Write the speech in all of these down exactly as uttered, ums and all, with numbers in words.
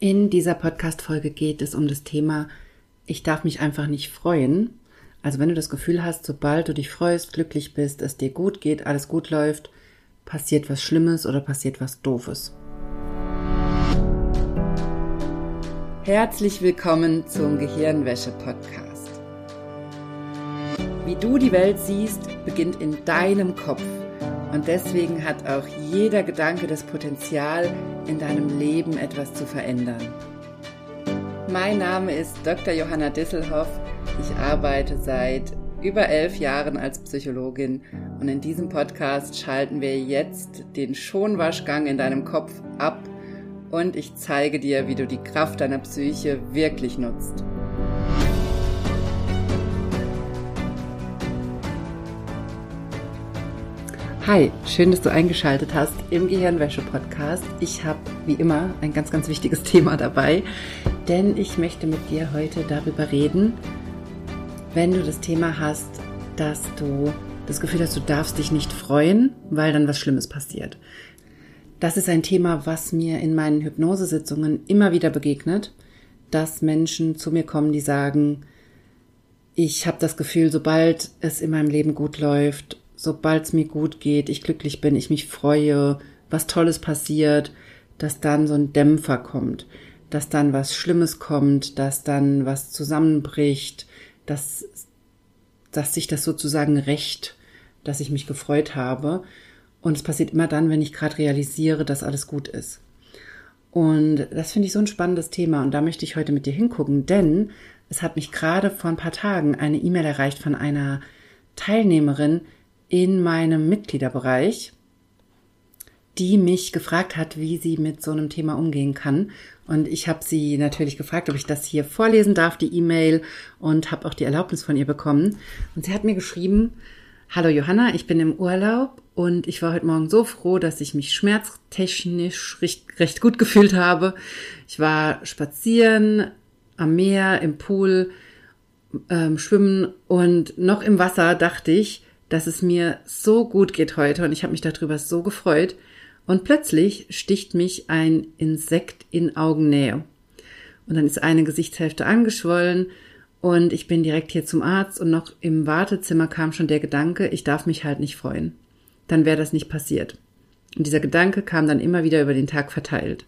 In dieser Podcast-Folge geht es um das Thema, ich darf mich einfach nicht freuen. Also wenn du das Gefühl hast, sobald du dich freust, glücklich bist, es dir gut geht, alles gut läuft, passiert was Schlimmes oder passiert was Doofes. Herzlich willkommen zum Gehirnwäsche-Podcast. Wie du die Welt siehst, beginnt in deinem Kopf. Und deswegen hat auch jeder Gedanke das Potenzial, in deinem Leben etwas zu verändern. Mein Name ist Doktor Johanna Disselhoff. Ich arbeite seit über elf Jahren als Psychologin und in diesem Podcast schalten wir jetzt den Schonwaschgang in deinem Kopf ab und ich zeige dir, wie du die Kraft deiner Psyche wirklich nutzt. Hi, schön, dass du eingeschaltet hast im Gehirnwäsche-Podcast. Ich habe wie immer ein ganz, ganz wichtiges Thema dabei, denn ich möchte mit dir heute darüber reden, wenn du das Thema hast, dass du das Gefühl hast, du darfst dich nicht freuen, weil dann was Schlimmes passiert. Das ist ein Thema, was mir in meinen Hypnosesitzungen immer wieder begegnet, dass Menschen zu mir kommen, die sagen, ich habe das Gefühl, sobald es in meinem Leben gut läuft, sobald es mir gut geht, ich glücklich bin, ich mich freue, was Tolles passiert, dass dann so ein Dämpfer kommt, dass dann was Schlimmes kommt, dass dann was zusammenbricht, dass, dass sich das sozusagen rächt, dass ich mich gefreut habe. Und es passiert immer dann, wenn ich gerade realisiere, dass alles gut ist. Und das finde ich so ein spannendes Thema und da möchte ich heute mit dir hingucken, denn es hat mich gerade vor ein paar Tagen eine E-Mail erreicht von einer Teilnehmerin in meinem Mitgliederbereich, die mich gefragt hat, wie sie mit so einem Thema umgehen kann. Und ich habe sie natürlich gefragt, ob ich das hier vorlesen darf, die E-Mail, und habe auch die Erlaubnis von ihr bekommen. Und sie hat mir geschrieben, hallo Johanna, ich bin im Urlaub und ich war heute Morgen so froh, dass ich mich schmerztechnisch recht, recht gut gefühlt habe. Ich war spazieren am Meer, im Pool, ähm, schwimmen und noch im Wasser dachte ich, dass es mir so gut geht heute und ich habe mich darüber so gefreut und plötzlich sticht mich ein Insekt in Augennähe und dann ist eine Gesichtshälfte angeschwollen und ich bin direkt hier zum Arzt und noch im Wartezimmer kam schon der Gedanke, ich darf mich halt nicht freuen, dann wäre das nicht passiert und dieser Gedanke kam dann immer wieder über den Tag verteilt.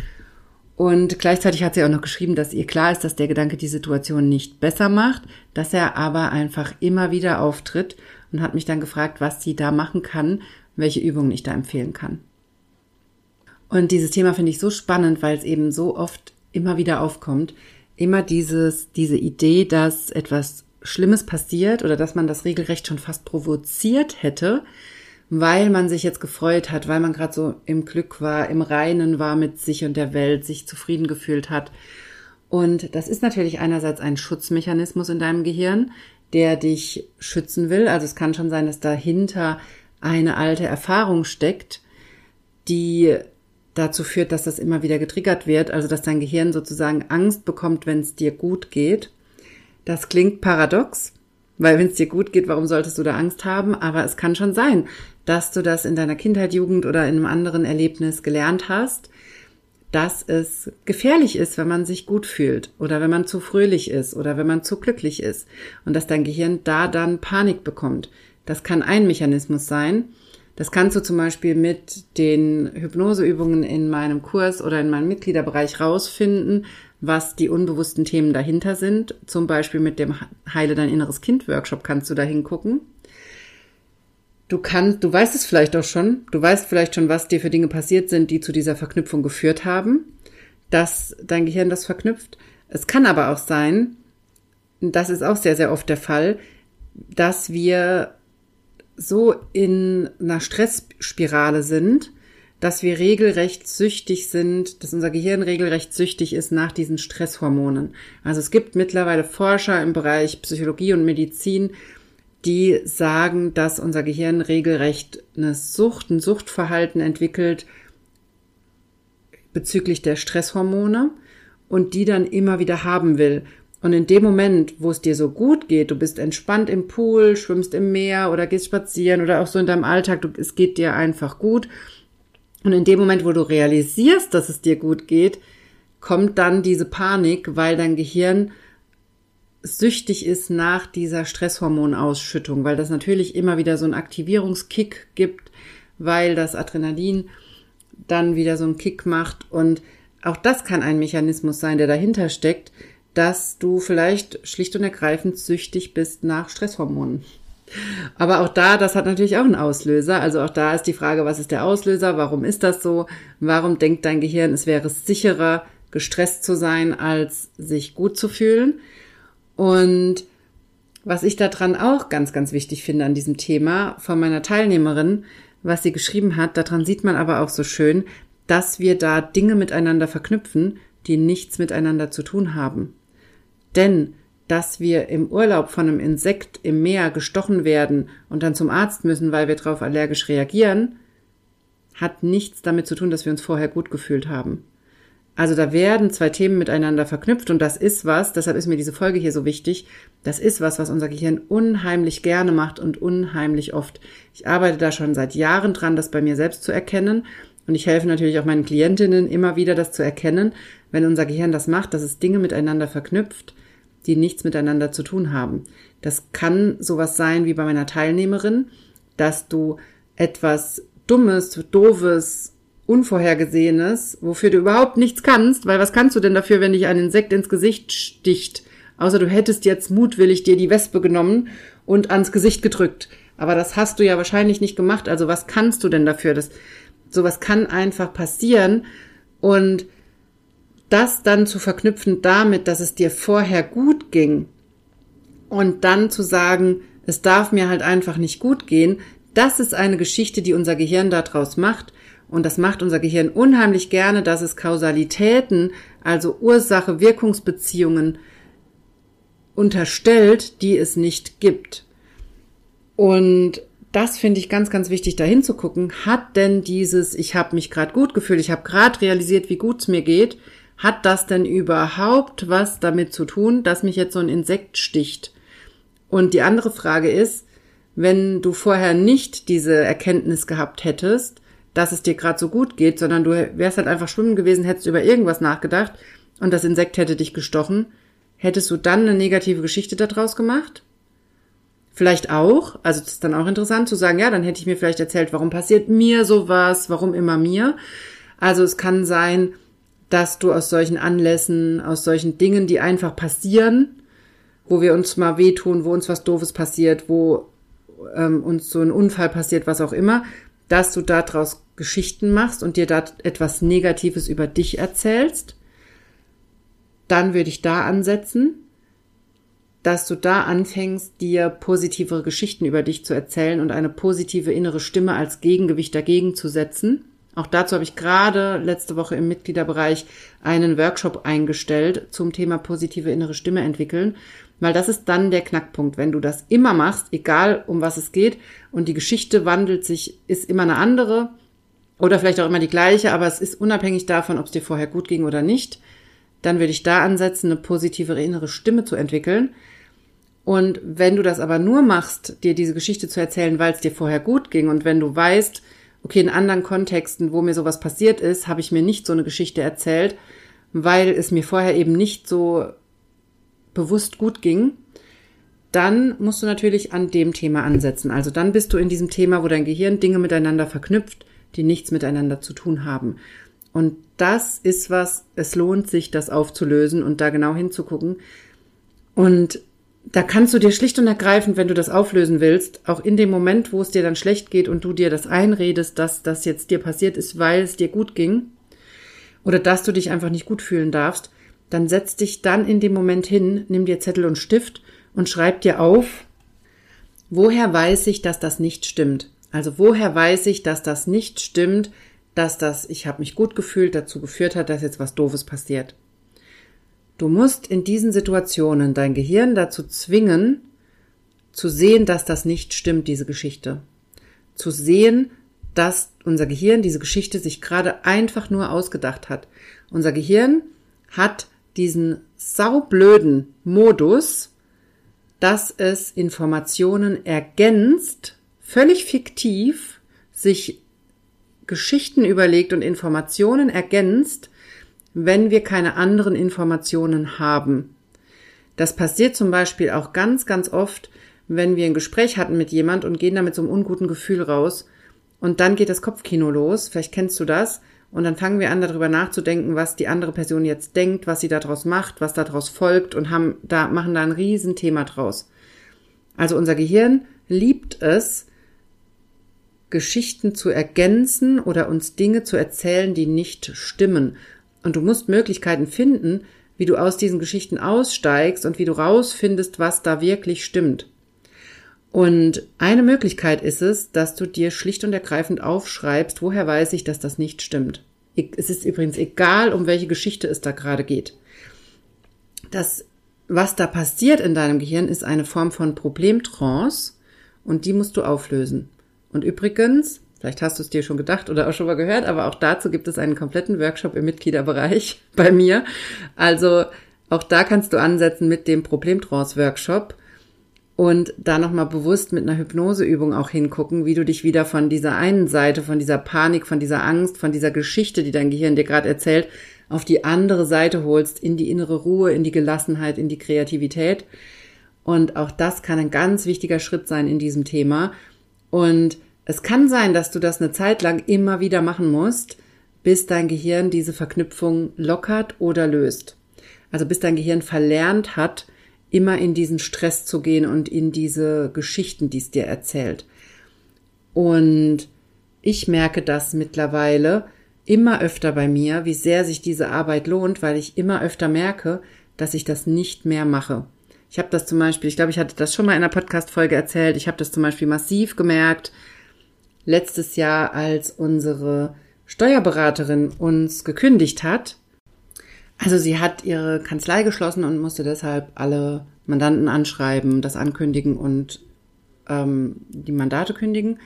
Und gleichzeitig hat sie auch noch geschrieben, dass ihr klar ist, dass der Gedanke die Situation nicht besser macht, dass er aber einfach immer wieder auftritt und hat mich dann gefragt, was sie da machen kann, welche Übungen ich da empfehlen kann. Und dieses Thema finde ich so spannend, weil es eben so oft immer wieder aufkommt. Immer dieses, diese Idee, dass etwas Schlimmes passiert oder dass man das regelrecht schon fast provoziert hätte, weil man sich jetzt gefreut hat, weil man gerade so im Glück war, im Reinen war mit sich und der Welt, sich zufrieden gefühlt hat. Und das ist natürlich einerseits ein Schutzmechanismus in deinem Gehirn, der dich schützen will. Also es kann schon sein, dass dahinter eine alte Erfahrung steckt, die dazu führt, dass das immer wieder getriggert wird, also dass dein Gehirn sozusagen Angst bekommt, wenn es dir gut geht. Das klingt paradox, weil wenn es dir gut geht, warum solltest du da Angst haben? Aber es kann schon sein, dass du das in deiner Kindheit, Jugend oder in einem anderen Erlebnis gelernt hast, dass es gefährlich ist, wenn man sich gut fühlt oder wenn man zu fröhlich ist oder wenn man zu glücklich ist und dass dein Gehirn da dann Panik bekommt. Das kann ein Mechanismus sein. Das kannst du zum Beispiel mit den Hypnoseübungen in meinem Kurs oder in meinem Mitgliederbereich rausfinden, was die unbewussten Themen dahinter sind. Zum Beispiel mit dem Heile dein inneres Kind Workshop kannst du da hingucken. Du kannst, du weißt es vielleicht auch schon, du weißt vielleicht schon, was dir für Dinge passiert sind, die zu dieser Verknüpfung geführt haben, dass dein Gehirn das verknüpft. Es kann aber auch sein, das ist auch sehr, sehr oft der Fall, dass wir so in einer Stressspirale sind, dass wir regelrecht süchtig sind, dass unser Gehirn regelrecht süchtig ist nach diesen Stresshormonen. Also es gibt mittlerweile Forscher im Bereich Psychologie und Medizin, die sagen, dass unser Gehirn regelrecht eine Sucht, ein Suchtverhalten entwickelt bezüglich der Stresshormone und die dann immer wieder haben will. Und in dem Moment, wo es dir so gut geht, du bist entspannt im Pool, schwimmst im Meer oder gehst spazieren oder auch so in deinem Alltag, du, es geht dir einfach gut. Und in dem Moment, wo du realisierst, dass es dir gut geht, kommt dann diese Panik, weil dein Gehirn süchtig ist nach dieser Stresshormonausschüttung, weil das natürlich immer wieder so einen Aktivierungskick gibt, weil das Adrenalin dann wieder so einen Kick macht. Und auch das kann ein Mechanismus sein, der dahinter steckt, dass du vielleicht schlicht und ergreifend süchtig bist nach Stresshormonen. Aber auch da, das hat natürlich auch einen Auslöser. Also auch da ist die Frage, was ist der Auslöser? Warum ist das so? Warum denkt dein Gehirn, es wäre sicherer, gestresst zu sein, als sich gut zu fühlen? Und was ich daran auch ganz, ganz wichtig finde an diesem Thema von meiner Teilnehmerin, was sie geschrieben hat, daran sieht man aber auch so schön, dass wir da Dinge miteinander verknüpfen, die nichts miteinander zu tun haben. Denn, dass wir im Urlaub von einem Insekt im Meer gestochen werden und dann zum Arzt müssen, weil wir darauf allergisch reagieren, hat nichts damit zu tun, dass wir uns vorher gut gefühlt haben. Also da werden zwei Themen miteinander verknüpft und das ist was, deshalb ist mir diese Folge hier so wichtig, das ist was, was unser Gehirn unheimlich gerne macht und unheimlich oft. Ich arbeite da schon seit Jahren dran, das bei mir selbst zu erkennen und ich helfe natürlich auch meinen Klientinnen immer wieder, das zu erkennen, wenn unser Gehirn das macht, dass es Dinge miteinander verknüpft, die nichts miteinander zu tun haben. Das kann sowas sein wie bei meiner Teilnehmerin, dass du etwas Dummes, Doofes, Unvorhergesehenes, wofür du überhaupt nichts kannst, weil was kannst du denn dafür, wenn dich ein Insekt ins Gesicht sticht? Außer du hättest jetzt mutwillig dir die Wespe genommen und ans Gesicht gedrückt. Aber das hast du ja wahrscheinlich nicht gemacht, also was kannst du denn dafür? Das, sowas kann einfach passieren und das dann zu verknüpfen damit, dass es dir vorher gut ging und dann zu sagen, es darf mir halt einfach nicht gut gehen, das ist eine Geschichte, die unser Gehirn daraus macht. Und das macht unser Gehirn unheimlich gerne, dass es Kausalitäten, also Ursache-Wirkungsbeziehungen unterstellt, die es nicht gibt. Und das finde ich ganz, ganz wichtig, da hinzugucken. Hat denn dieses, ich habe mich gerade gut gefühlt, ich habe gerade realisiert, wie gut es mir geht, hat das denn überhaupt was damit zu tun, dass mich jetzt so ein Insekt sticht? Und die andere Frage ist, wenn du vorher nicht diese Erkenntnis gehabt hättest, dass es dir gerade so gut geht, sondern du wärst halt einfach schwimmen gewesen, hättest über irgendwas nachgedacht und das Insekt hätte dich gestochen, hättest du dann eine negative Geschichte daraus gemacht? Vielleicht auch, also das ist dann auch interessant zu sagen, ja, dann hätte ich mir vielleicht erzählt, warum passiert mir sowas, warum immer mir? Also es kann sein, dass du aus solchen Anlässen, aus solchen Dingen, die einfach passieren, wo wir uns mal wehtun, wo uns was Doofes passiert, wo ähm, uns so ein Unfall passiert, was auch immer, dass du daraus Geschichten machst und dir da etwas Negatives über dich erzählst, dann würde ich da ansetzen, dass du da anfängst, dir positivere Geschichten über dich zu erzählen und eine positive innere Stimme als Gegengewicht dagegen zu setzen. Auch dazu habe ich gerade letzte Woche im Mitgliederbereich einen Workshop eingestellt zum Thema positive innere Stimme entwickeln, weil das ist dann der Knackpunkt. Wenn du das immer machst, egal um was es geht, und die Geschichte wandelt sich, ist immer eine andere oder vielleicht auch immer die gleiche, aber es ist unabhängig davon, ob es dir vorher gut ging oder nicht, dann würde ich da ansetzen, eine positivere innere Stimme zu entwickeln. Und wenn du das aber nur machst, dir diese Geschichte zu erzählen, weil es dir vorher gut ging und wenn du weißt, okay, in anderen Kontexten, wo mir sowas passiert ist, habe ich mir nicht so eine Geschichte erzählt, weil es mir vorher eben nicht so bewusst gut ging, dann musst du natürlich an dem Thema ansetzen. Also dann bist du in diesem Thema, wo dein Gehirn Dinge miteinander verknüpft, die nichts miteinander zu tun haben. Und das ist was, es lohnt sich, das aufzulösen und da genau hinzugucken. Und da kannst du dir schlicht und ergreifend, wenn du das auflösen willst, auch in dem Moment, wo es dir dann schlecht geht und du dir das einredest, dass das jetzt dir passiert ist, weil es dir gut ging oder dass du dich einfach nicht gut fühlen darfst, dann setz dich dann in dem Moment hin, nimm dir Zettel und Stift und schreib dir auf, woher weiß ich, dass das nicht stimmt? Also woher weiß ich, dass das nicht stimmt, dass das, ich habe mich gut gefühlt, dazu geführt hat, dass jetzt was Doofes passiert. Du musst in diesen Situationen dein Gehirn dazu zwingen, zu sehen, dass das nicht stimmt, diese Geschichte. Zu sehen, dass unser Gehirn diese Geschichte sich gerade einfach nur ausgedacht hat. Unser Gehirn hat diesen saublöden Modus, dass es Informationen ergänzt, völlig fiktiv, sich Geschichten überlegt und Informationen ergänzt, wenn wir keine anderen Informationen haben. Das passiert zum Beispiel auch ganz, ganz oft, wenn wir ein Gespräch hatten mit jemand und gehen da mit so einem unguten Gefühl raus und dann geht das Kopfkino los, vielleicht kennst du das, und dann fangen wir an, darüber nachzudenken, was die andere Person jetzt denkt, was sie daraus macht, was daraus folgt und haben da, machen da ein Riesenthema draus. Also unser Gehirn liebt es, Geschichten zu ergänzen oder uns Dinge zu erzählen, die nicht stimmen. Und du musst Möglichkeiten finden, wie du aus diesen Geschichten aussteigst und wie du rausfindest, was da wirklich stimmt. Und eine Möglichkeit ist es, dass du dir schlicht und ergreifend aufschreibst, woher weiß ich, dass das nicht stimmt. Es ist übrigens egal, um welche Geschichte es da gerade geht. Das, was da passiert in deinem Gehirn, ist eine Form von Problemtrance und die musst du auflösen. Und übrigens, vielleicht hast du es dir schon gedacht oder auch schon mal gehört, aber auch dazu gibt es einen kompletten Workshop im Mitgliederbereich bei mir. Also auch da kannst du ansetzen mit dem Problemtrance-Workshop. Und da nochmal bewusst mit einer Hypnoseübung auch hingucken, wie du dich wieder von dieser einen Seite, von dieser Panik, von dieser Angst, von dieser Geschichte, die dein Gehirn dir gerade erzählt, auf die andere Seite holst, in die innere Ruhe, in die Gelassenheit, in die Kreativität. Und auch das kann ein ganz wichtiger Schritt sein in diesem Thema. Und es kann sein, dass du das eine Zeit lang immer wieder machen musst, bis dein Gehirn diese Verknüpfung lockert oder löst. Also bis dein Gehirn verlernt hat, immer in diesen Stress zu gehen und in diese Geschichten, die es dir erzählt. Und ich merke das mittlerweile immer öfter bei mir, wie sehr sich diese Arbeit lohnt, weil ich immer öfter merke, dass ich das nicht mehr mache. Ich habe das zum Beispiel, ich glaube, ich hatte das schon mal in einer Podcast-Folge erzählt, ich habe das zum Beispiel massiv gemerkt, letztes Jahr, als unsere Steuerberaterin uns gekündigt hat. Also sie hat ihre Kanzlei geschlossen und musste deshalb alle Mandanten anschreiben, das ankündigen und ähm, die Mandate kündigen.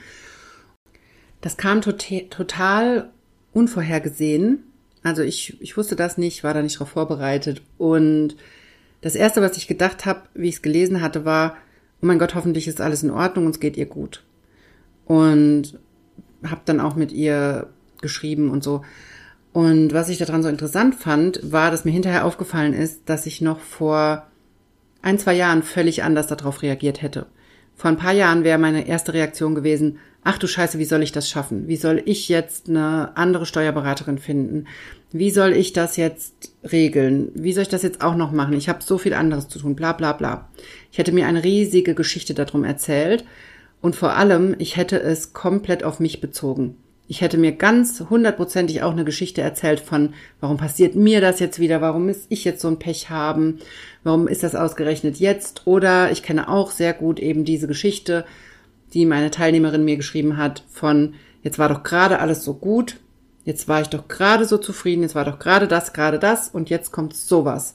Das kam tot- total unvorhergesehen. Also ich, ich wusste das nicht, war da nicht darauf vorbereitet. Und das Erste, was ich gedacht habe, wie ich es gelesen hatte, war, oh mein Gott, hoffentlich ist alles in Ordnung und es geht ihr gut. Und habe dann auch mit ihr geschrieben und so. Und was ich daran so interessant fand, war, dass mir hinterher aufgefallen ist, dass ich noch vor ein, zwei Jahren völlig anders darauf reagiert hätte. Vor ein paar Jahren wäre meine erste Reaktion gewesen, ach du Scheiße, wie soll ich das schaffen? Wie soll ich jetzt eine andere Steuerberaterin finden? Wie soll ich das jetzt regeln? Wie soll ich das jetzt auch noch machen? Ich habe so viel anderes zu tun, bla bla bla. Ich hätte mir eine riesige Geschichte darum erzählt und vor allem, ich hätte es komplett auf mich bezogen. Ich hätte mir ganz hundertprozentig auch eine Geschichte erzählt von, warum passiert mir das jetzt wieder, warum muss ich jetzt so ein Pech haben, warum ist das ausgerechnet jetzt? Oder ich kenne auch sehr gut eben diese Geschichte, die meine Teilnehmerin mir geschrieben hat, von jetzt war doch gerade alles so gut, jetzt war ich doch gerade so zufrieden, jetzt war doch gerade das, gerade das und jetzt kommt sowas.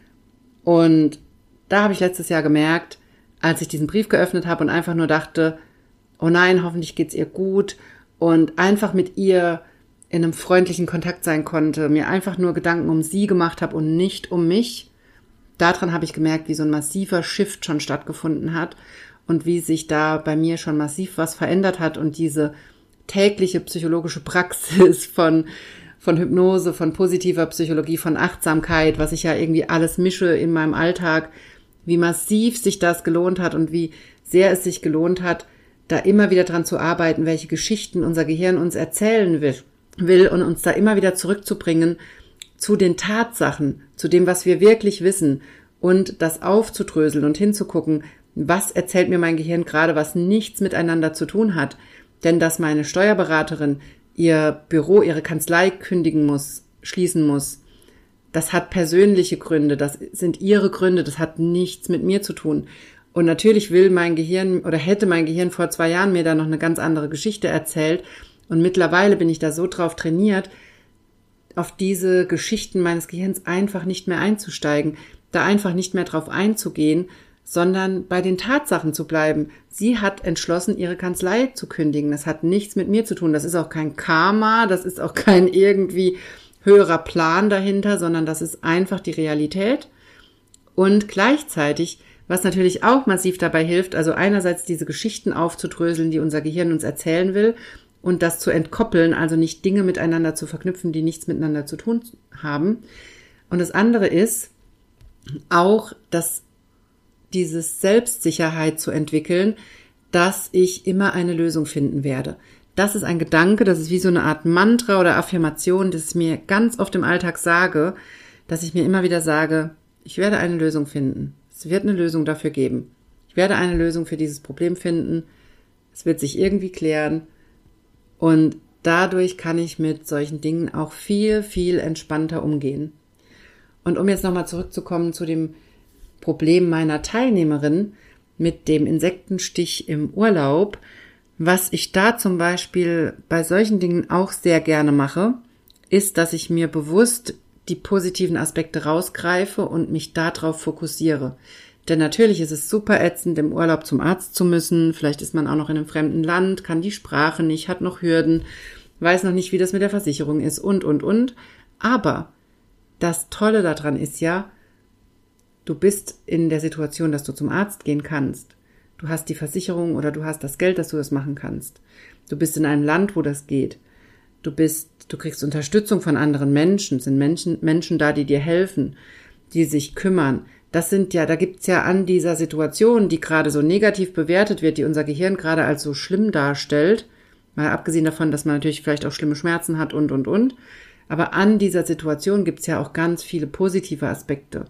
Und da habe ich letztes Jahr gemerkt, als ich diesen Brief geöffnet habe und einfach nur dachte, oh nein, hoffentlich geht's ihr gut, und einfach mit ihr in einem freundlichen Kontakt sein konnte, mir einfach nur Gedanken um sie gemacht habe und nicht um mich. Daran habe ich gemerkt, wie so ein massiver Shift schon stattgefunden hat und wie sich da bei mir schon massiv was verändert hat und diese tägliche psychologische Praxis von, von Hypnose, von positiver Psychologie, von Achtsamkeit, was ich ja irgendwie alles mische in meinem Alltag, wie massiv sich das gelohnt hat und wie sehr es sich gelohnt hat, da immer wieder dran zu arbeiten, welche Geschichten unser Gehirn uns erzählen will, will und uns da immer wieder zurückzubringen zu den Tatsachen, zu dem, was wir wirklich wissen und das aufzudröseln und hinzugucken, was erzählt mir mein Gehirn gerade, was nichts miteinander zu tun hat. Denn dass meine Steuerberaterin ihr Büro, ihre Kanzlei kündigen muss, schließen muss, das hat persönliche Gründe, das sind ihre Gründe, das hat nichts mit mir zu tun. Und natürlich will mein Gehirn oder hätte mein Gehirn vor zwei Jahren mir da noch eine ganz andere Geschichte erzählt. Und mittlerweile bin ich da so drauf trainiert, auf diese Geschichten meines Gehirns einfach nicht mehr einzusteigen, da einfach nicht mehr drauf einzugehen, sondern bei den Tatsachen zu bleiben. Sie hat entschlossen, ihre Kanzlei zu kündigen. Das hat nichts mit mir zu tun. Das ist auch kein Karma, das ist auch kein irgendwie höherer Plan dahinter, sondern das ist einfach die Realität. Und gleichzeitig, was natürlich auch massiv dabei hilft, also einerseits diese Geschichten aufzudröseln, die unser Gehirn uns erzählen will, und das zu entkoppeln, also nicht Dinge miteinander zu verknüpfen, die nichts miteinander zu tun haben. Und das andere ist auch, dass dieses Selbstsicherheit zu entwickeln, dass ich immer eine Lösung finden werde. Das ist ein Gedanke, das ist wie so eine Art Mantra oder Affirmation, das ich mir ganz oft im Alltag sage, dass ich mir immer wieder sage, ich werde eine Lösung finden. Es wird eine Lösung dafür geben. Ich werde eine Lösung für dieses Problem finden. Es wird sich irgendwie klären. Und dadurch kann ich mit solchen Dingen auch viel, viel entspannter umgehen. Und um jetzt nochmal zurückzukommen zu dem Problem meiner Teilnehmerin mit dem Insektenstich im Urlaub, was ich da zum Beispiel bei solchen Dingen auch sehr gerne mache, ist, dass ich mir bewusst die positiven Aspekte rausgreife und mich darauf fokussiere. Denn natürlich ist es super ätzend, im Urlaub zum Arzt zu müssen. Vielleicht ist man auch noch in einem fremden Land, kann die Sprache nicht, hat noch Hürden, weiß noch nicht, wie das mit der Versicherung ist und, und, und. Aber das Tolle daran ist ja, du bist in der Situation, dass du zum Arzt gehen kannst. Du hast die Versicherung oder du hast das Geld, dass du das machen kannst. Du bist in einem Land, wo das geht. Du bist, du kriegst Unterstützung von anderen Menschen. Es sind Menschen, Menschen da, die dir helfen, die sich kümmern. Das sind ja, da gibt's ja an dieser Situation, die gerade so negativ bewertet wird, die unser Gehirn gerade als so schlimm darstellt, mal abgesehen davon, dass man natürlich vielleicht auch schlimme Schmerzen hat und, und, und. Aber an dieser Situation gibt's ja auch ganz viele positive Aspekte.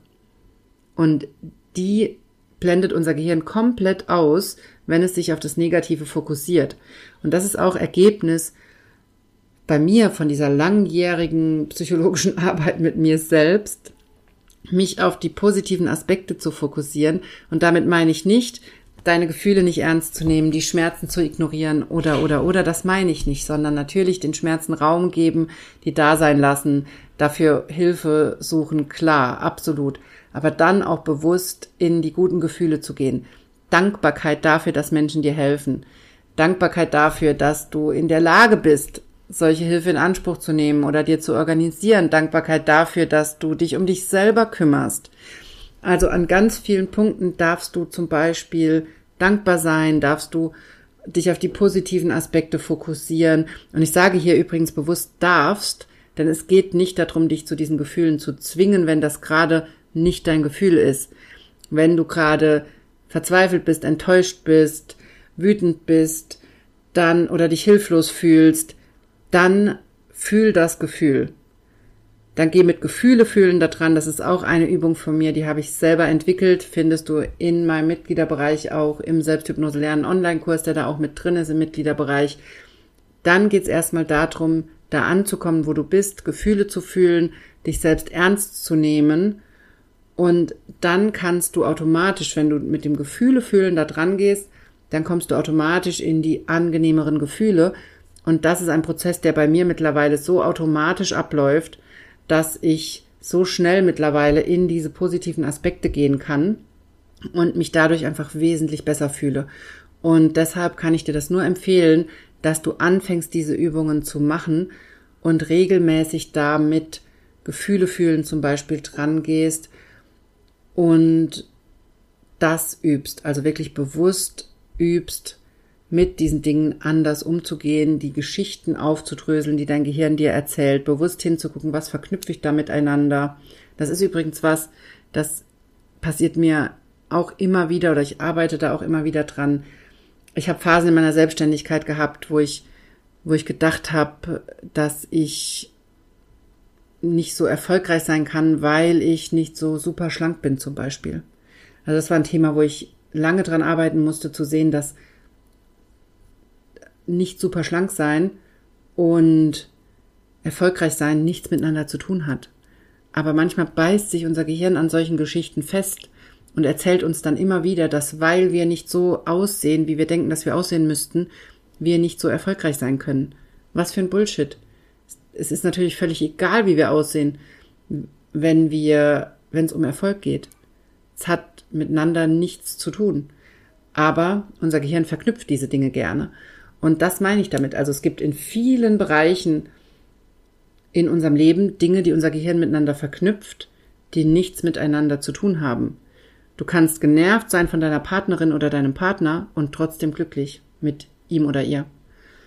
Und die blendet unser Gehirn komplett aus, wenn es sich auf das Negative fokussiert. Und das ist auch Ergebnis bei mir von dieser langjährigen psychologischen Arbeit mit mir selbst, mich auf die positiven Aspekte zu fokussieren. Und damit meine ich nicht, deine Gefühle nicht ernst zu nehmen, die Schmerzen zu ignorieren oder, oder, oder, das meine ich nicht, sondern natürlich den Schmerzen Raum geben, die da sein lassen, dafür Hilfe suchen, klar, absolut. Aber dann auch bewusst in die guten Gefühle zu gehen. Dankbarkeit dafür, dass Menschen dir helfen. Dankbarkeit dafür, dass du in der Lage bist, solche Hilfe in Anspruch zu nehmen oder dir zu organisieren. Dankbarkeit dafür, dass du dich um dich selber kümmerst. Also an ganz vielen Punkten darfst du zum Beispiel dankbar sein, darfst du dich auf die positiven Aspekte fokussieren. Und ich sage hier übrigens bewusst darfst, denn es geht nicht darum, dich zu diesen Gefühlen zu zwingen, wenn das gerade nicht dein Gefühl ist. Wenn du gerade verzweifelt bist, enttäuscht bist, wütend bist, dann oder dich hilflos fühlst, dann fühl das Gefühl. Dann geh mit Gefühle fühlen da dran. Das ist auch eine Übung von mir, die habe ich selber entwickelt. Findest du in meinem Mitgliederbereich auch im Selbsthypnose lernen Online-Kurs, der da auch mit drin ist im Mitgliederbereich. Dann geht's erstmal darum, da anzukommen, wo du bist, Gefühle zu fühlen, dich selbst ernst zu nehmen. Und dann kannst du automatisch, wenn du mit dem Gefühle fühlen da dran gehst, dann kommst du automatisch in die angenehmeren Gefühle. Und das ist ein Prozess, der bei mir mittlerweile so automatisch abläuft, dass ich so schnell mittlerweile in diese positiven Aspekte gehen kann und mich dadurch einfach wesentlich besser fühle. Und deshalb kann ich dir das nur empfehlen, dass du anfängst, diese Übungen zu machen und regelmäßig damit Gefühle fühlen zum Beispiel dran gehst und das übst, also wirklich bewusst übst, mit diesen Dingen anders umzugehen, die Geschichten aufzudröseln, die dein Gehirn dir erzählt, bewusst hinzugucken, was verknüpfe ich da miteinander. Das ist übrigens was, das passiert mir auch immer wieder oder ich arbeite da auch immer wieder dran. Ich habe Phasen in meiner Selbstständigkeit gehabt, wo ich, wo ich gedacht habe, dass ich nicht so erfolgreich sein kann, weil ich nicht so super schlank bin zum Beispiel. Also das war ein Thema, wo ich lange dran arbeiten musste, zu sehen, dass nicht super schlank sein und erfolgreich sein nichts miteinander zu tun hat. Aber manchmal beißt sich unser Gehirn an solchen Geschichten fest und erzählt uns dann immer wieder, dass weil wir nicht so aussehen, wie wir denken, dass wir aussehen müssten, wir nicht so erfolgreich sein können. Was für ein Bullshit. Es ist natürlich völlig egal, wie wir aussehen, wenn wir, wenn es um Erfolg geht. Es hat miteinander nichts zu tun. Aber unser Gehirn verknüpft diese Dinge gerne. Und das meine ich damit. Also es gibt in vielen Bereichen in unserem Leben Dinge, die unser Gehirn miteinander verknüpft, die nichts miteinander zu tun haben. Du kannst genervt sein von deiner Partnerin oder deinem Partner und trotzdem glücklich mit ihm oder ihr.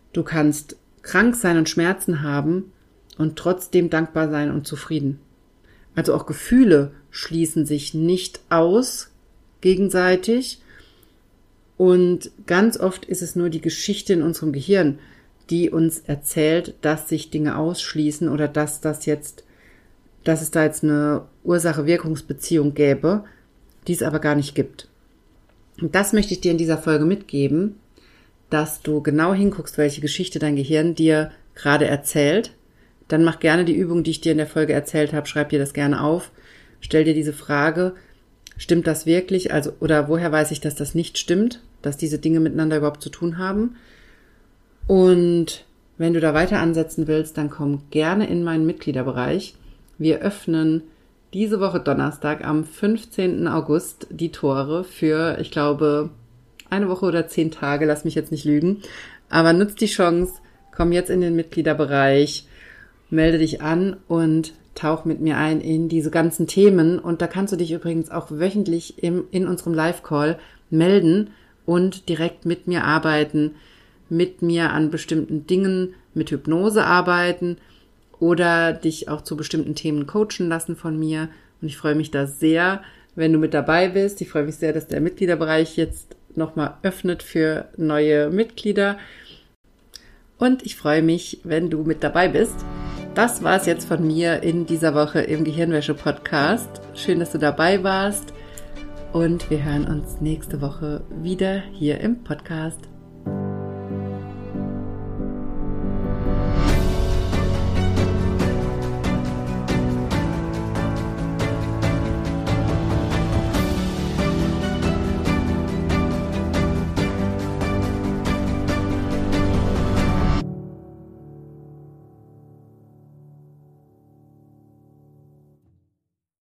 Du kannst krank sein und Schmerzen haben und trotzdem dankbar sein und zufrieden. Also auch Gefühle schließen sich nicht aus gegenseitig. Und ganz oft ist es nur die Geschichte in unserem Gehirn, die uns erzählt, dass sich Dinge ausschließen oder dass das jetzt, dass es da jetzt eine Ursache-Wirkungsbeziehung gäbe, die es aber gar nicht gibt. Und das möchte ich dir in dieser Folge mitgeben, dass du genau hinguckst, welche Geschichte dein Gehirn dir gerade erzählt. Dann mach gerne die Übung, die ich dir in der Folge erzählt habe, schreib dir das gerne auf, stell dir diese Frage, stimmt das wirklich? Also, oder woher weiß ich, dass das nicht stimmt, dass diese Dinge miteinander überhaupt zu tun haben? Und wenn du da weiter ansetzen willst, dann komm gerne in meinen Mitgliederbereich. Wir öffnen diese Woche Donnerstag am fünfzehnten August die Tore für, ich glaube, eine Woche oder zehn Tage, lass mich jetzt nicht lügen. Aber nutz die Chance, komm jetzt in den Mitgliederbereich, melde dich an und tauch mit mir ein in diese ganzen Themen. Und da kannst du dich übrigens auch wöchentlich im, in unserem Live-Call melden und direkt mit mir arbeiten, mit mir an bestimmten Dingen mit Hypnose arbeiten oder dich auch zu bestimmten Themen coachen lassen von mir. Und ich freue mich da sehr, wenn du mit dabei bist. Ich freue mich sehr, dass der Mitgliederbereich jetzt nochmal öffnet für neue Mitglieder. Und ich freue mich, wenn du mit dabei bist. Das war es jetzt von mir in dieser Woche im Gehirnwäsche-Podcast. Schön, dass du dabei warst. Und wir hören uns nächste Woche wieder hier im Podcast.